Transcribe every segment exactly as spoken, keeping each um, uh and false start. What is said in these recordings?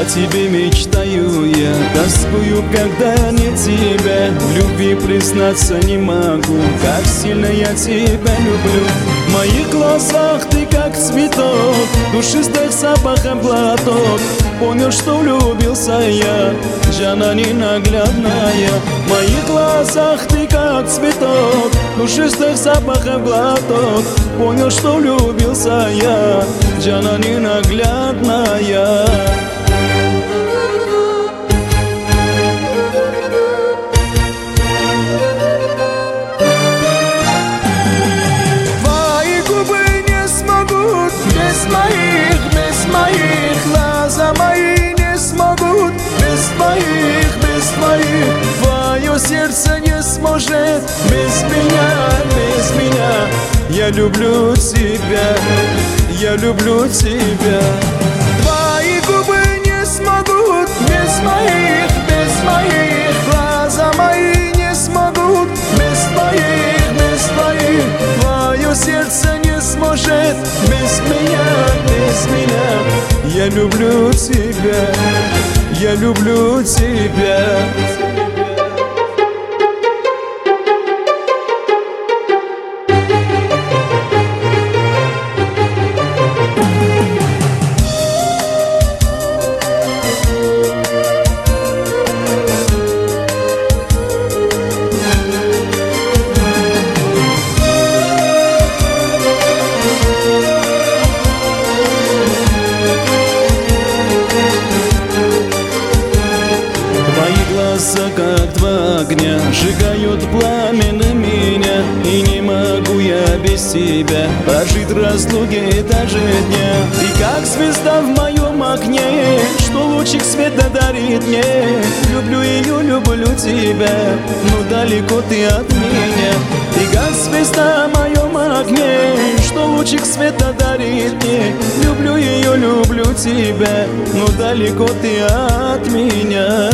тебе мечтаю я, тоскую, когда нет тебя. В любви признаться не могу, как сильно я тебя люблю. В моих глазах ты как цветок, душистых запахом глоток. Понял, что влюбился я, жена ненаглядная. В моих глазах ты как цветок, душистых запахом глоток. Понял, что влюбился я, жена ненаглядная. Твои губы не смогут без моих, без моих. Глаза мои не смогут без твоих, без твоих. Твое сердце не сможет без меня, без меня. Я люблю тебя, я люблю тебя. Твои губы не смогут без моих, без моих. Глаза мои не смогут без твоих, без твоих. Твое сердце не сможет без меня, без меня. Я люблю тебя, я люблю тебя. Глаза, как два огня, сжигают пламенно меня. И не могу я без тебя прожить разлуки даже дня. Ты как звезда в моем окне, что лучик света дарит мне. Люблю ее, люблю тебя, но далеко ты от меня. Ты как звезда в моем окне, что лучик света дарит мне. Люблю ее, люблю тебя, но далеко ты от меня.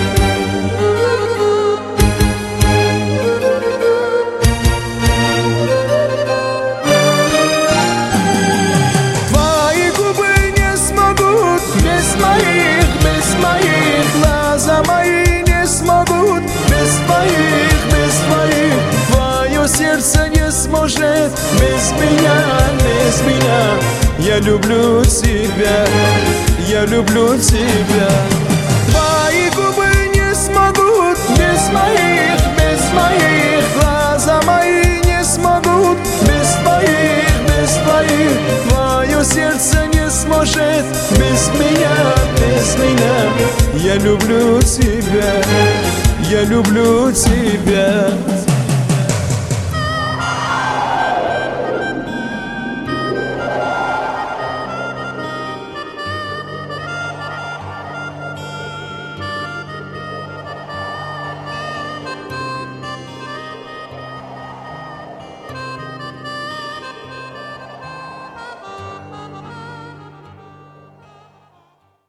Глаза мои не смогут без твоих, без твоих. Твое сердце не сможет без меня, без меня. Я люблю тебя, я люблю тебя. Твои губы не смогут без моих, без моих. Глаза мои не смогут без твоих, без твоих. Твое сердце не сможет без меня, без меня. Я люблю тебя, я люблю тебя.